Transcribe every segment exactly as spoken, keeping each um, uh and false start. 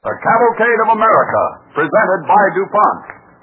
The Cavalcade of America, presented by DuPont.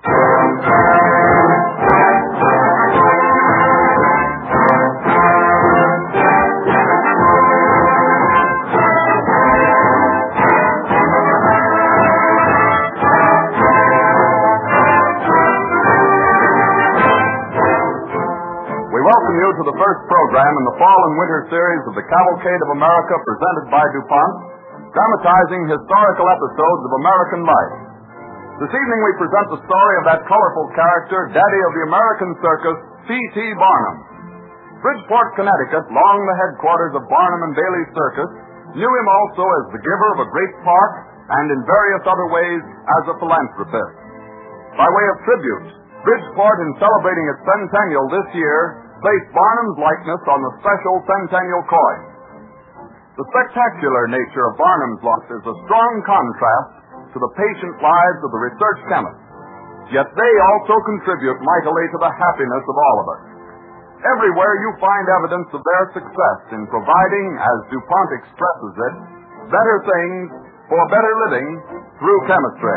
We welcome you to the first program in the fall and winter series of the Cavalcade of America, presented by DuPont, dramatizing historical episodes of American life. This evening we present the story of that colorful character, Daddy of the American Circus, P T. Barnum. Bridgeport, Connecticut, long the headquarters of Barnum and Bailey Circus, knew him also as the giver of a great park and in various other ways as a philanthropist. By way of tribute, Bridgeport, in celebrating its centennial this year, placed Barnum's likeness on the special centennial coin. The spectacular nature of Barnum's loss is a strong contrast to the patient lives of the research chemists. Yet they also contribute mightily to the happiness of all of us. Everywhere you find evidence of their success in providing, as DuPont expresses it, better things for better living through chemistry.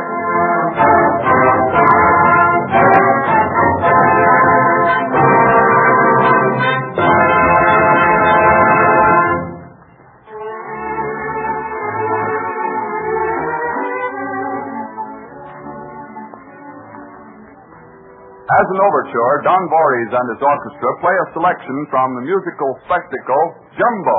As an overture, Don Voorhees and his orchestra play a selection from the musical spectacle, Jumbo.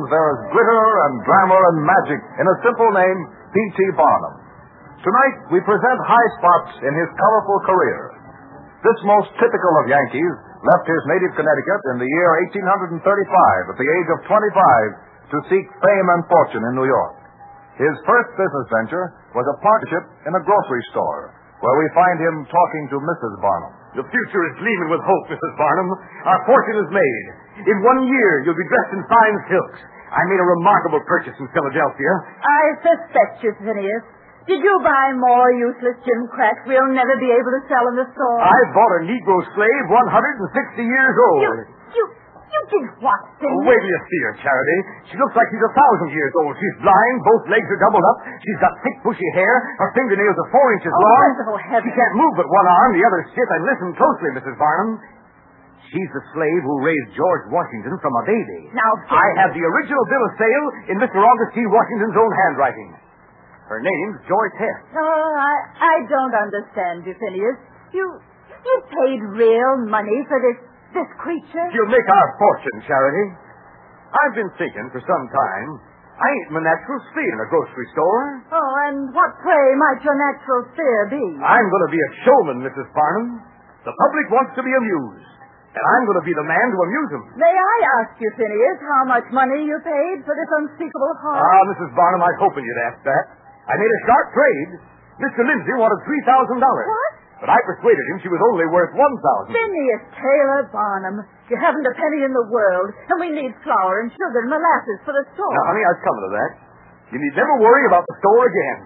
there is glitter and glamour and magic in a simple name, P T. Barnum. Tonight, we present high spots in his colorful career. This most typical of Yankees left his native Connecticut in the year eighteen thirty-five at the age of twenty-five to seek fame and fortune in New York. His first business venture was a partnership in a grocery store, where we find him talking to Missus Barnum. The future is gleaming with hope, Missus Barnum. Our fortune is made. In one year, you'll be dressed in fine silks. I made a remarkable purchase in Philadelphia. I suspect you, Phineas. Did you buy more useless gimcracks we'll never be able to sell in the store? I bought a Negro slave one hundred sixty years old. You, you, you did what, Phineas? Oh, wait till you see her, Charity. She looks like she's a thousand years old. She's blind, both legs are doubled up. She's got thick, bushy hair. Her fingernails are four inches Oh, long. merciful heavens. She can't move but one arm, the other stiff. And listen closely, Missus Barnum. She's the slave who raised George Washington from a baby. Now, I have the original bill of sale in Mister August T. Washington's own handwriting. Her name's Joyce Hess. Oh, I, I don't understand you, Phineas. You, you paid real money for this, this creature? She'll make our fortune, Charity. I've been thinking for some time, I ain't my natural sphere in a grocery store. Oh, and what, pray, might your natural fear be? I'm going to be a showman, Missus Barnum. The public wants to be amused, and I'm going to be the man to amuse them. May I ask you, Phineas, how much money you paid for this unspeakable horror? Ah, Missus Barnum, I was hoping you'd ask that. I made a sharp trade. Mister Lindsay wanted three thousand dollars. What? But I persuaded him she was only worth one thousand dollars. Phineas Taylor Barnum, you haven't a penny in the world, and we need flour and sugar and molasses for the store. Now, honey, I was coming to that. You need never worry about the store again.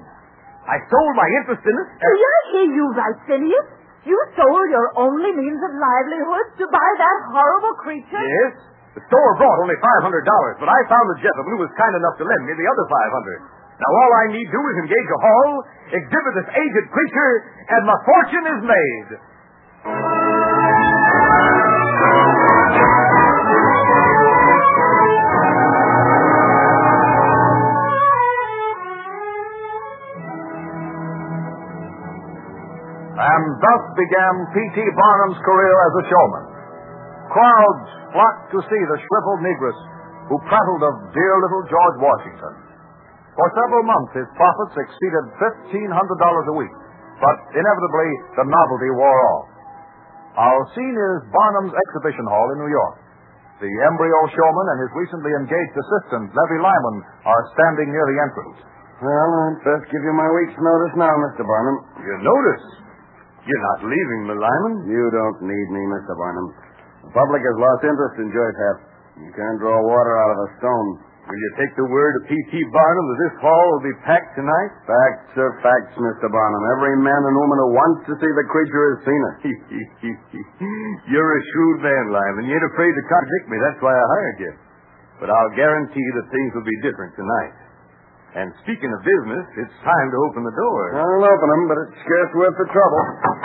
I sold my interest in it. Did I hear you right, Phineas? You sold your only means of livelihood to buy that horrible creature? Yes. The store brought only five hundred dollars, but I found the gentleman who was kind enough to lend me the other five hundred dollars. Now, all I need do is engage a hall, exhibit this aged creature, and my fortune is made. And thus began P T. Barnum's career as a showman. Crowds flocked to see the shriveled negress who prattled of dear little George Washington. For several months, his profits exceeded fifteen hundred dollars a week, but inevitably the novelty wore off. Our scene is Barnum's exhibition hall in New York. The embryo showman and his recently engaged assistant, Levy Lyman, are standing near the entrance. Well, I'd best give you my week's notice now, Mister Barnum. Your notice? You're not leaving me, Lyman. You don't need me, Mister Barnum. The public has lost interest in Joyce Hess. You can't draw water out of a stone. Will you take the word of P T. Barnum that this hall will be packed tonight? Facts are facts, Mister Barnum. Every man and woman who wants to see the creature has seen it. You're a shrewd man, Lyman. You ain't afraid to contradict me. That's why I hired you. But I'll guarantee that things will be different tonight. And speaking of business, it's time to open the door. I'll open them, but it's scarce worth the trouble.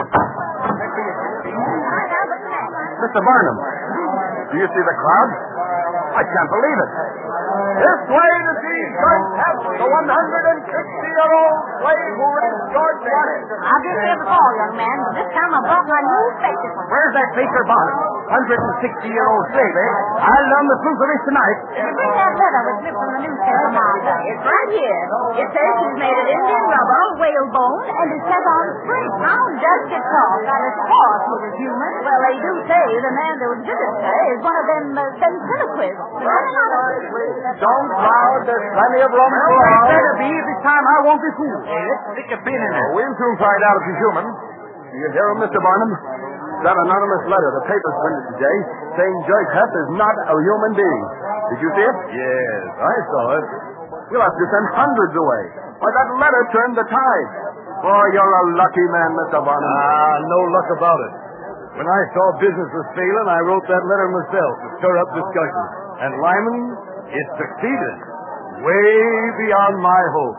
Mister Barnum, do you see the crowd? I can't believe it. This way to see George Hess, the one hundred sixty-year-old slave who raised George Washington. I've been here before, young man, but this time I brought my new spectacles. Where's that Baker Barnum? one hundred sixty-year-old slave, eh? I'll learn the truth of this tonight. Did you bring that letter with me from the newspaper, Martha? It's right here. It says she's made of Indian rubber, whalebone, and is set on spring. Now, just get off. Got a horse who was human. Well, they do say the man that exhibits her is one of them uh, ventriloquists. Don't crowd. There's plenty of room for Well, all. better be. This time I won't be fooled. Let's stick a pin in it. We'll soon find out if she's human. Do you hear him, Mister Barnum? That anonymous letter the papers printed today saying Joyce Hess is not a human being. Did you see it? Yes, I saw it. We'll have to send hundreds away. Why, that letter turned the tide. Oh, you're a lucky man, Mister Barnum. Ah, no luck about it. When I saw business was failing, I wrote that letter myself to stir up discussion. And Lyman, it succeeded. Way beyond my hope.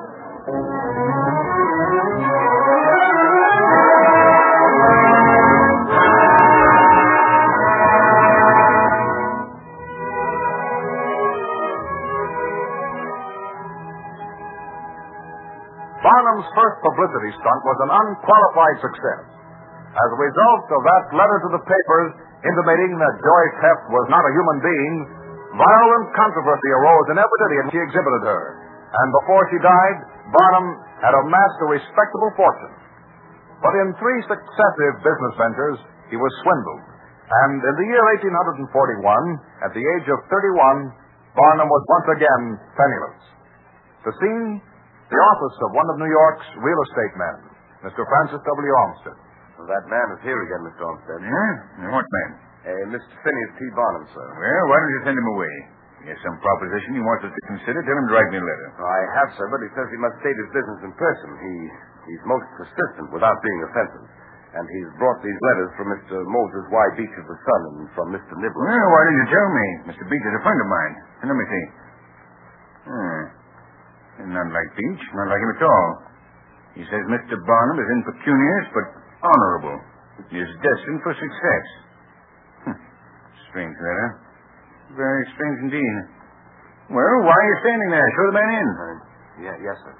Barnum's first publicity stunt was an unqualified success. As a result of that letter to the papers intimating that Joyce Hess was not a human being, Violent controversy arose in every city in which he exhibited her, and before she died, Barnum had amassed a respectable fortune. But in three successive business ventures, he was swindled, and in the year eighteen forty-one, at the age of thirty-one, Barnum was once again penniless. The scene, the office of one of New York's real estate men, Mister Francis W. Olmsted. Well, that man is here again, Mister Olmsted. Yeah? What man? Uh, Mister Phineas T. Barnum, sir. Well, why don't you send him away? He has some proposition he wants us to consider. Tell him to write me a letter. I have, sir, but he says he must state his business in person. He He's most persistent without being offensive. And he's brought these letters from Mister Moses Y. Beach of the Sun and from Mister Nibbler. Well, why didn't you tell me? Mister Beach is a friend of mine. And let me see. Hmm. Not like Beach. Not like him at all. He says Mister Barnum is impecunious but honorable. He is destined for success. Hm. Strange letter. Very strange indeed. Well, why are you standing there? Show the man in. Uh, yeah, yes, sir.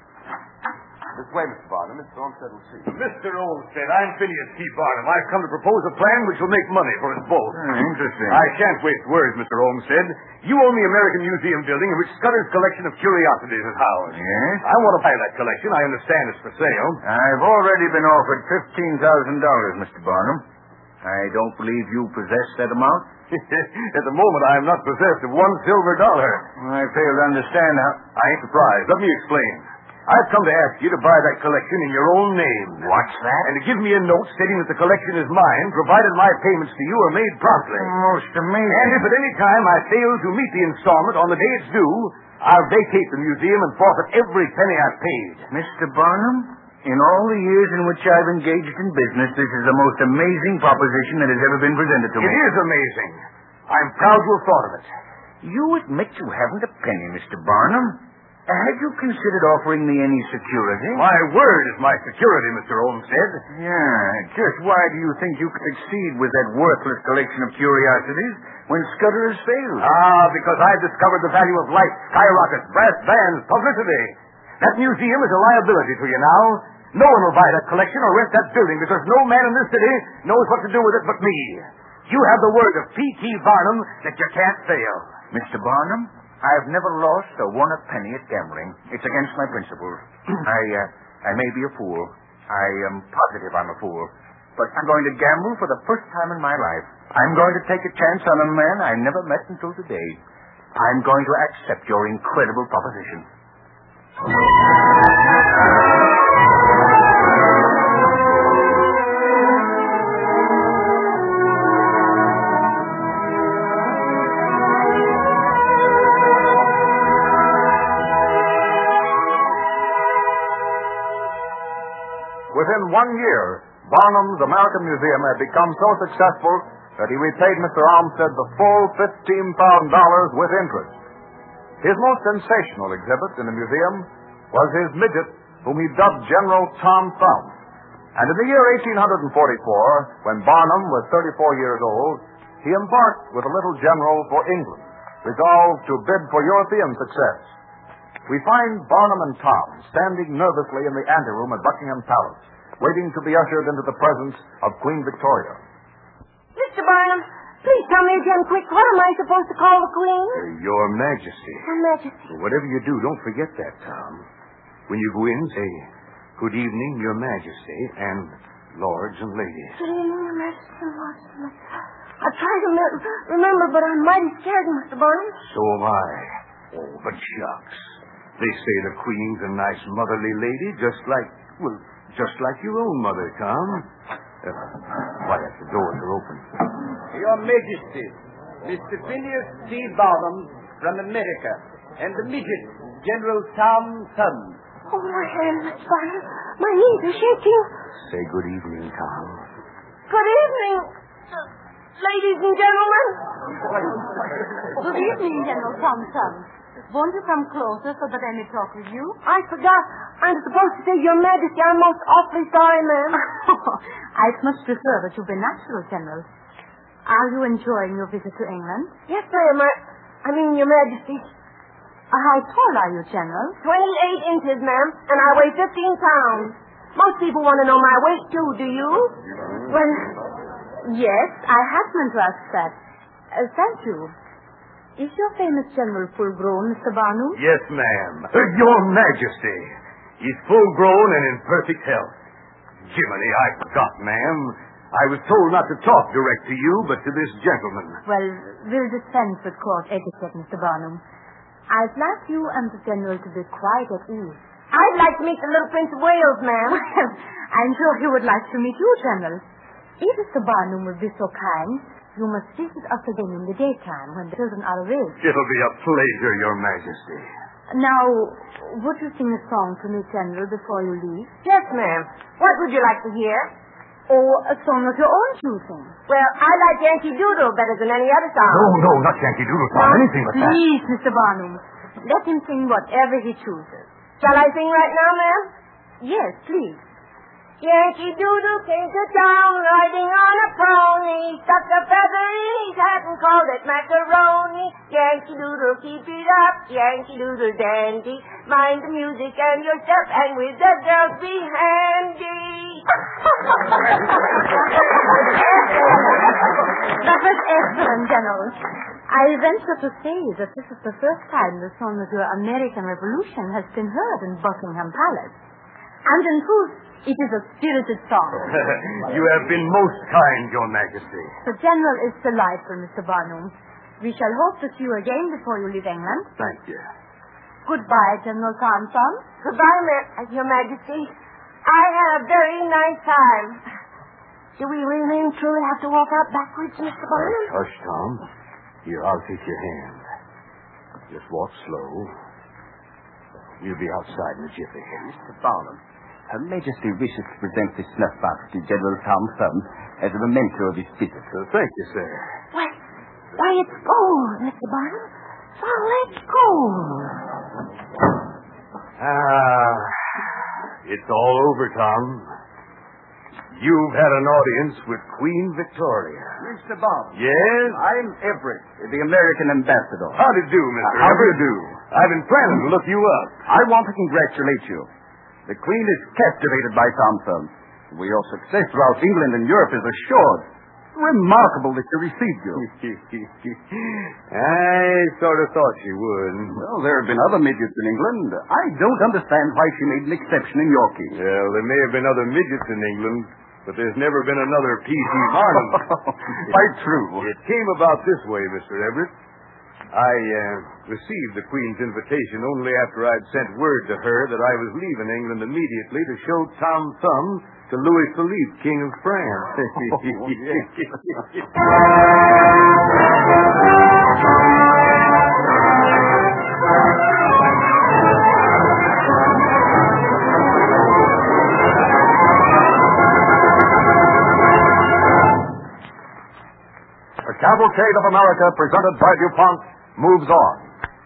This way, Mister Barnum. Mister Olmsted will see. Mister Olmsted, I'm Phineas T. Barnum. I've come to propose a plan which will make money for us both. Hmm, interesting. I shan't waste words, Mister Olmsted. You own the American Museum building in which Scudder's collection of curiosities is housed. Yes? I want to buy that collection. I understand it's for sale. I've already been offered fifteen thousand dollars, Mister Barnum. I don't believe you possess that amount. At the moment, I am not possessed of one silver dollar. I fail to understand how... I ain't surprised. Let me explain. I've come to ask you to buy that collection in your own name. What's that? And to give me a note stating that the collection is mine, provided my payments to you are made promptly. Most amazing. And if at any time I fail to meet the installment on the day it's due, I'll vacate the museum and forfeit every penny I've paid. Mister Barnum, in all the years in which I've engaged in business, this is the most amazing proposition that has ever been presented to me. It is amazing. I'm proud to have thought of it. You admit you haven't a penny, Mister Barnum. Had you considered offering me any security? My word is my security, Mister Olmsted. Yeah. Just why do you think you could succeed with that worthless collection of curiosities when Scudder has failed? Ah, because I've discovered the value of lights, skyrockets, brass bands, publicity. That museum is a liability to you now. No one will buy that collection or rent that building because no man in this city knows what to do with it but me. You have the word of P T. Barnum that you can't fail. Mister Barnum, I've never lost or won a penny at gambling. It's against my principles. I, uh, I may be a fool. I am positive I'm a fool. But I'm going to gamble for the first time in my life. I'm going to take a chance on a man I never met until today. I'm going to accept your incredible proposition. Within one year, Barnum's American Museum had become so successful that he repaid Mister Olmsted the full fifteen thousand dollars with interest. His most sensational exhibit in the museum was his midget, whom he dubbed General Tom Thumb. And in the year eighteen forty-four, when Barnum was thirty-four years old, he embarked with the little general for England, resolved to bid for European success. We find Barnum and Tom standing nervously in the anteroom at Buckingham Palace, waiting to be ushered into the presence of Queen Victoria. Mister Barnum, please tell me again quick. What am I supposed to call the Queen? Uh, Your Majesty. Her Majesty. Whatever you do, don't forget that, Tom. When you go in, say, "Good evening, Your Majesty, and lords and ladies." Good evening, Your Majesty and Lords and Ladies. I try to me- remember, but I'm mighty scared, Mister Barnum. So am I. Oh, but shucks. They say the Queen's a nice motherly lady, just like, well, just like your own mother, Tom. Uh, quiet, the doors are open. Your Majesty, Mister Phineas T. Barnum from America, and the midget, General Tom Thumb. Oh, my hand, Mister Barnum. My knees are shaking. Say good evening, Tom. Good evening, uh, ladies and gentlemen. Good evening, General Tom Thumb. Won't you come closer so that I may talk with you? I forgot. I'm supposed to say, Your Majesty, I'm most awfully sorry, ma'am. I'd much prefer that you be natural, General. Are you enjoying your visit to England? Yes, ma'am. I, I mean, Your Majesty. Uh, how tall are you, General? Twenty-eight inches, ma'am, and I weigh fifteen pounds. Most people want to know my weight, too, do you? Well, yes, I had meant to ask that. Uh, thank you. Is your famous general full-grown, Mister Barnum? Yes, ma'am. Uh, Your Majesty. He's full-grown and in perfect health. Jiminy, I forgot, ma'am. I was told not to talk direct to you, but to this gentleman. Well, we'll dispense with court etiquette, Mister Barnum. I'd like you and the general to be quite at ease. I'd like to meet the little Prince of Wales, ma'am. Well, I'm sure he would like to meet you, General. If Mister Barnum will be so kind, you must visit us again in the daytime when the children are awake. It'll be a pleasure, Your Majesty. Now, would you sing a song to me, General, before you leave? Yes, ma'am. What would you like to hear? Or a song of your own choosing? Well, I like Yankee Doodle better than any other song. No, no, not Yankee Doodle song. Anything but that. Please, Mister Barnum, let him sing whatever he chooses. Shall I sing right now, ma'am? Yes, please. Yankee Doodle came to town riding on a pony, stuck a feather in his hat and called it macaroni. Yankee Doodle, keep it up, Yankee Doodle dandy. Mind the music and your step, and with the girls be handy. That was excellent, General. I venture to say that this is the first time the song of your American Revolution has been heard in Buckingham Palace. And in truth, it is a spirited song. You have been most kind, Your Majesty. The General is delightful, Mister Barnum. We shall hope to see you again before you leave England. Thank you. Goodbye, General Thompson. Goodbye, ma- Your Majesty. I had a very nice time. Do we really and truly have to walk out backwards, Mister Barnum? Hush, Tom. Here, I'll take your hand. Just walk slow. We'll be outside in a jiffy. Mister Barnum, Her Majesty wishes to present this snuff box to General Tom Thumb as a memento of his visit. Uh, thank you, sir. Why, why, it's gold, Mister Barnum. Solid gold. Ah, it's all over, Tom. You've had an audience with Queen Victoria. Mister Barnum. Yes? I'm Everett, the American ambassador. How do you do, Mister How do you Everett? do? I've been planning to look you up. I want to congratulate you. The Queen is captivated by Tom Thumb. Your success throughout England and Europe is assured. Remarkable that she received you. I sort of thought she would. Well, there have been other midgets in England. I don't understand why she made an exception in your case. Well, there may have been other midgets in England, but there's never been another P C Barnum. Quite true. It came about this way, Mister Everett. I uh, received the Queen's invitation only after I'd sent word to her that I was leaving England immediately to show Tom Thumb to Louis Philippe, King of France. Oh, yes. The Cavalcade of America, presented by DuPont, moves on.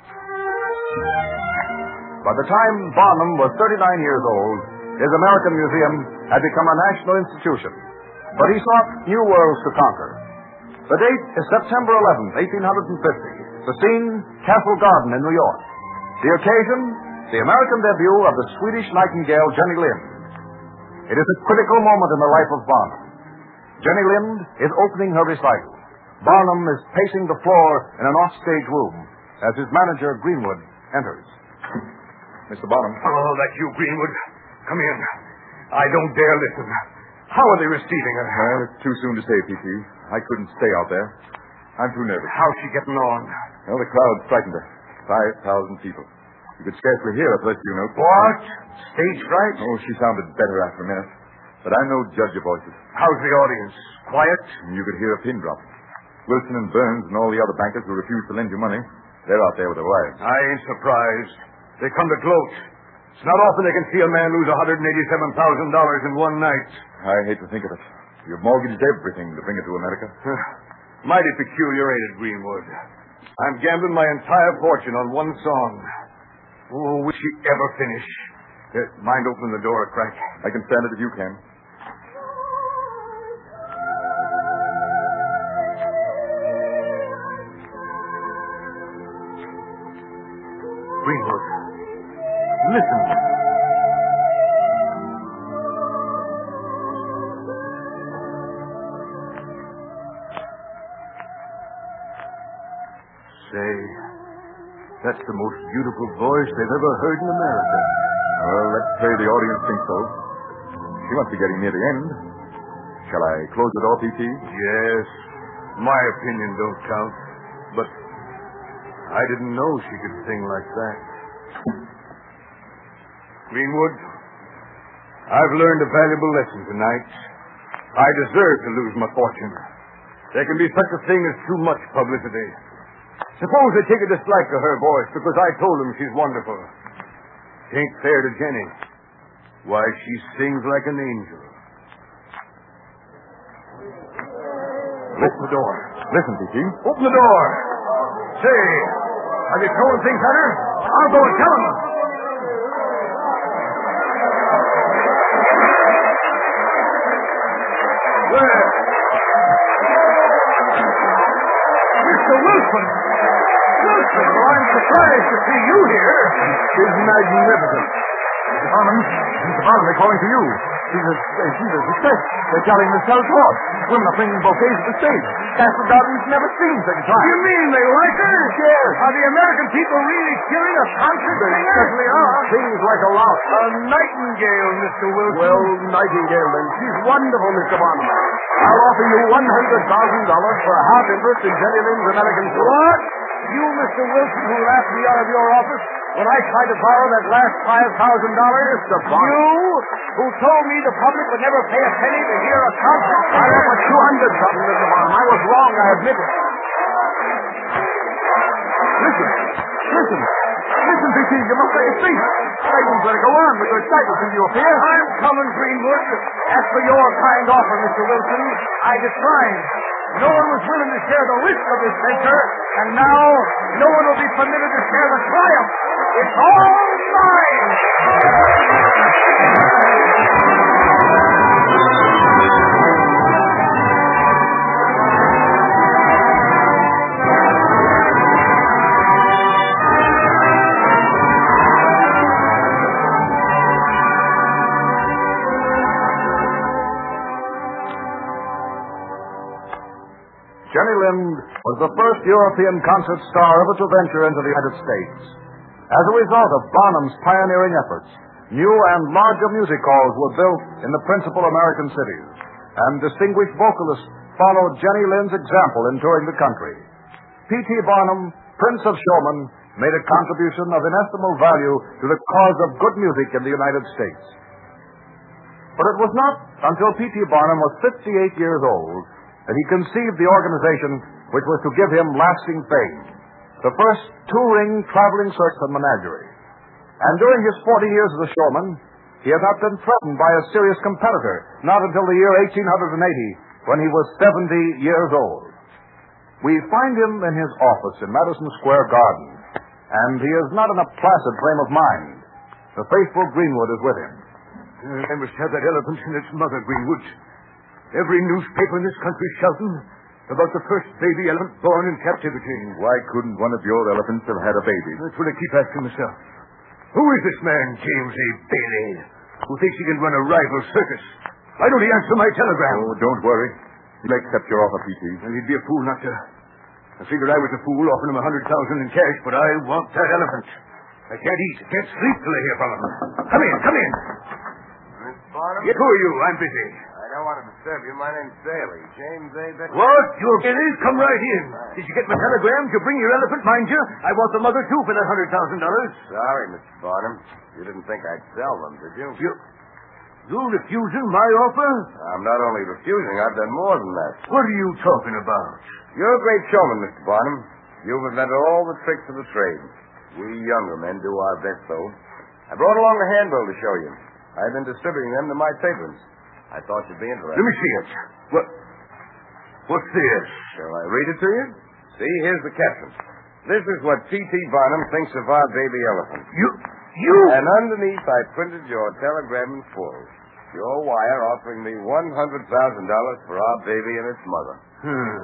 By the time Barnum was thirty-nine years old, his American Museum had become a national institution. But he sought new worlds to conquer. The date is September eleventh, eighteen fifty. The scene, Castle Garden in New York. The occasion, the American debut of the Swedish nightingale Jenny Lind. It is a critical moment in the life of Barnum. Jenny Lind is opening her recital. Barnum is pacing the floor in an offstage room as his manager, Greenwood, enters. Mister Barnum. Oh, that's you, Greenwood. Come in. I don't dare listen. How are they receiving her? Well, it's too soon to say, P T. I couldn't stay out there. I'm too nervous. How's she getting on? Well, the crowd frightened her. Five thousand people. You could scarcely hear her, bless you, note. What? Stage fright? Oh, she sounded better after a minute. But I'm no judge of voices. How's the audience? Quiet? You could hear a pin drop. Wilson and Burns and all the other bankers who refused to lend you money, they're out there with their wives. I ain't surprised. They come to gloat. It's not often they can see a man lose one hundred eighty-seven thousand dollars in one night. I hate to think of it. You've mortgaged everything to bring it to America. Mighty peculiarated, Greenwood. I'm gambling my entire fortune on one song. Oh, will she ever finish? Uh, mind opening the door a crack? I can stand it if you can. Greenwood, listen. Say, That's the most beautiful voice they've ever heard in America. Well, let's pray the audience thinks so. She must be getting near the end. Shall I close the door, P T? Yes, my opinion don't count, but I didn't know she could sing like that. Greenwood, I've learned a valuable lesson tonight. I deserve to lose my fortune. There can be such a thing as too much publicity. Suppose they take a dislike to her voice because I told them she's wonderful. It ain't fair to Jenny. Why, she sings like an angel. Open the door. Listen, P T. Open the door. Say, have you thrown things at her? I'll go and tell them. Where? Mister Wilson! Wilson, well, I'm surprised to see you here. It's magnificent. Mister Barnum, Mister Barnum, they're calling to you. She's a, she's a success. They're telling the sell talk. Women are bringing bouquets to the stage. Castle Garden's never seen such a time. You mean they like her? Yes. Are the American people really killing a concert They singer? certainly are. Sings like a lark. A nightingale, Mister Wilson. Well, Nightingale, then. She's wonderful, Mister Barnum. I'll offer you one hundred thousand dollars for a half interest in Jenny Lynn's American tour. What? You, Mister Wilson, who laughed me out of your office when I tried to borrow that last five thousand dollars? Mister Barnum. You, who told me the public would never pay a penny to hear a concert I singer? offer two hundred thousand, Mister Barnum. I was wrong, I admit it. Listen. Listen. Listen, P T. You must take a seat. Clayton's better go on with your excitement in you up here. I'm coming, Greenwood. As for your kind offer, Mister Wilson, I declined. No one was willing to share the risk of this venture, and now no one will be permitted to share the triumph. It's all mine! Jenny Lind was the first European concert star ever to venture into the United States. As a result of Barnum's pioneering efforts, new and larger music halls were built in the principal American cities, and distinguished vocalists followed Jenny Lind's example in touring the country. P T. Barnum, Prince of Showmen, made a contribution of inestimable value to the cause of good music in the United States. But it was not until P T. Barnum was fifty-eight years old that he conceived the organization which was to give him lasting fame, the first touring traveling circus and menagerie. And during his forty years as a showman, he had not been threatened by a serious competitor, not until the year eighteen eighty, when he was seventy years old. We find him in his office in Madison Square Garden, and he is not in a placid frame of mind. The faithful Greenwood is with him. I must have that elephant and its mother, Greenwood. Every newspaper in this country shouting about the first baby elephant born in captivity. Why couldn't one of your elephants have had a baby? That's what I keep asking myself. Who is this man, James A. Bailey, who thinks he can run a rival circus? Why don't he answer my telegram? Oh, don't worry. He'll accept your offer, P T. Well, he'd be a fool not to. I figured I was a fool offering him a hundred thousand in cash, but I want that elephant. I can't eat, can't sleep till I hear from him. Come in, come in. Miss Barnum? Yeah, who are you? I'm busy. I don't want to disturb you. My name's Bailey. James A. Bailey. What? You're Bailey? Come right in. Did you get my telegram? Did you bring your elephant, mind you? I want the mother, too, for that hundred thousand dollars. Sorry, Mister Barnum. You didn't think I'd sell them, did you? You... You're refusing my offer? I'm not only refusing, I've done more than that. What are you talking about? You're a great showman, Mister Barnum. You've invented all the tricks of the trade. We younger men do our best, though. I brought along a handbill to show you. I've been distributing them to my patrons. I thought you'd be interested. Let me see it. What? What's this? Shall I read it to you? See, here's the caption. This is what P T. Barnum thinks of our baby elephant. You... You... And underneath, I printed your telegram in full. Your wire offering me one hundred thousand dollars for our baby and its mother. Hmm.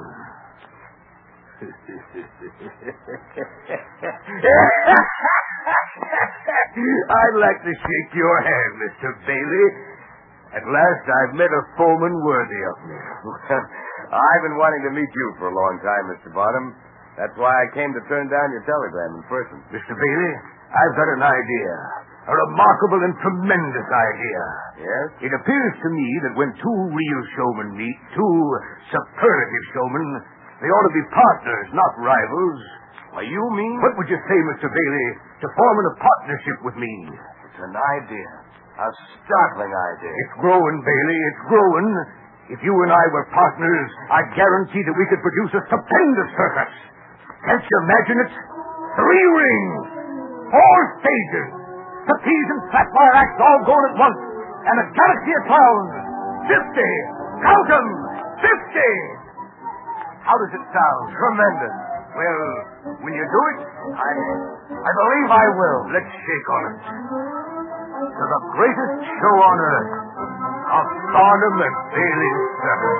I'd like to shake your hand, Mister Bailey. At last, I've met a foeman worthy of me. I've been wanting to meet you for a long time, Mister Barnum. That's why I came to turn down your telegram in person. Mister Bailey, I've got an idea. A remarkable and tremendous idea. Yes? It appears to me that when two real showmen meet, two superlative showmen, they ought to be partners, not rivals. Why, you mean? What would you say, Mister Bailey, to forming a partnership with me? It's an idea. A startling idea. It's growing, Bailey. It's growing. If you and I were partners, I guarantee that we could produce a stupendous circus. Can't you imagine it? Three rings, four stages, trapeze and sapphire acts all going at once, and a galaxy of clowns. Fifty! Count 'em! Fifty! How does it sound? Tremendous. Well, will you do it? I, I believe I will. Let's shake on it. To the greatest show on earth, a Barnum and Bailey circus.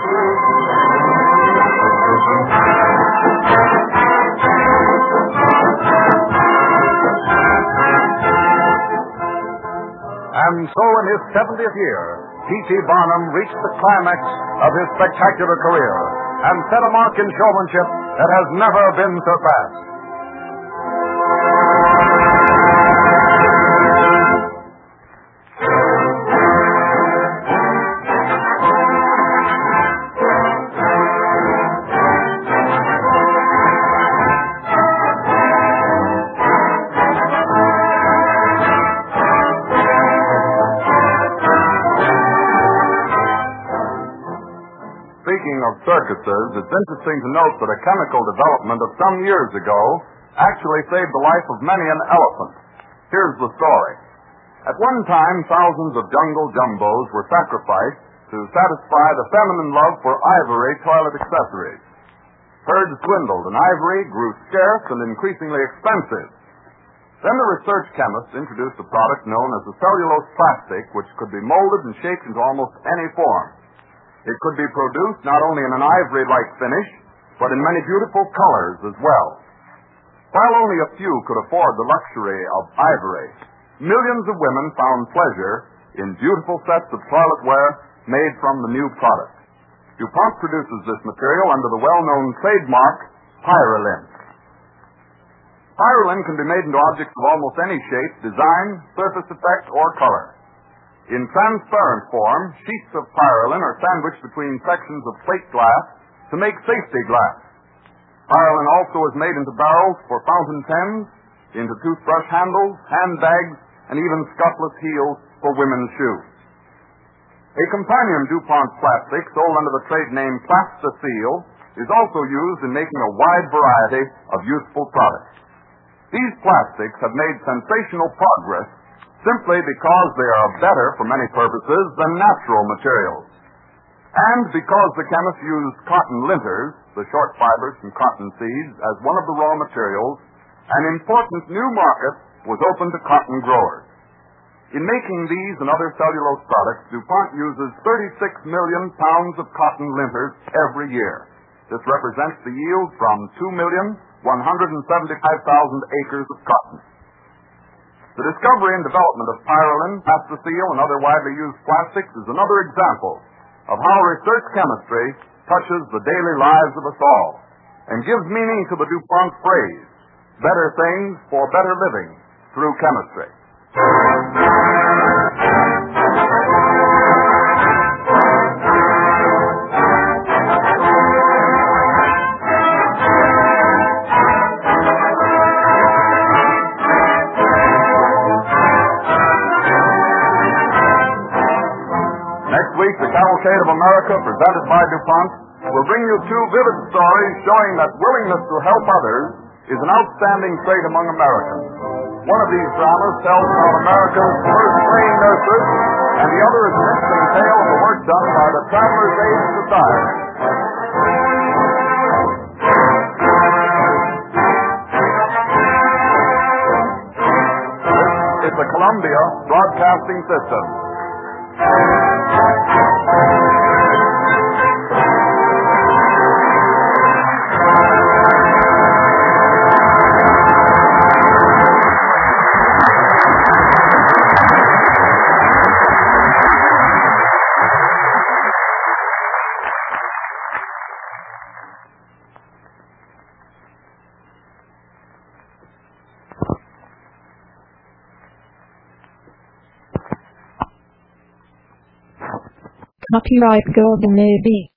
And so in his seventieth year, P T. Barnum reached the climax of his spectacular career and set a mark in showmanship that has never been surpassed. Speaking of circuses, it's interesting to note that a chemical development of some years ago actually saved the life of many an elephant. Here's the story. At one time, thousands of jungle jumbos were sacrificed to satisfy the feminine love for ivory toilet accessories. Herds dwindled and ivory grew scarce and increasingly expensive. Then the research chemists introduced a product known as the cellulose plastic, which could be molded and shaped into almost any form. It could be produced not only in an ivory-like finish, but in many beautiful colors as well. While only a few could afford the luxury of ivory, millions of women found pleasure in beautiful sets of toiletware made from the new product. DuPont produces this material under the well-known trademark Pyralin. Pyralin can be made into objects of almost any shape, design, surface effect, or color. In transparent form, sheets of pyralin are sandwiched between sections of plate glass to make safety glass. Pyralin also is made into barrels for fountain pens, into toothbrush handles, handbags, and even scuffless heels for women's shoes. A companion DuPont plastic sold under the trade name Plastaseal is also used in making a wide variety of useful products. These plastics have made sensational progress simply because they are better for many purposes than natural materials. And because the chemists used cotton linters, the short fibers from cotton seeds, as one of the raw materials, an important new market was opened to cotton growers. In making these and other cellulose products, DuPont uses thirty-six million pounds of cotton linters every year. This represents the yield from two million one hundred seventy-five thousand acres of cotton. The discovery and development of pyralin, Plastaseal, and other widely used plastics is another example of how research chemistry touches the daily lives of us all and gives meaning to the DuPont phrase, better things for better living through chemistry. The Cavalcade of America, presented by DuPont, will bring you two vivid stories showing that willingness to help others is an outstanding trait among Americans. One of these dramas tells about America's first trained nurses, and the other is an interesting tale of the work done by the Travelers' Aid Society. This is the Columbia Broadcasting System. Copyright Golden A B.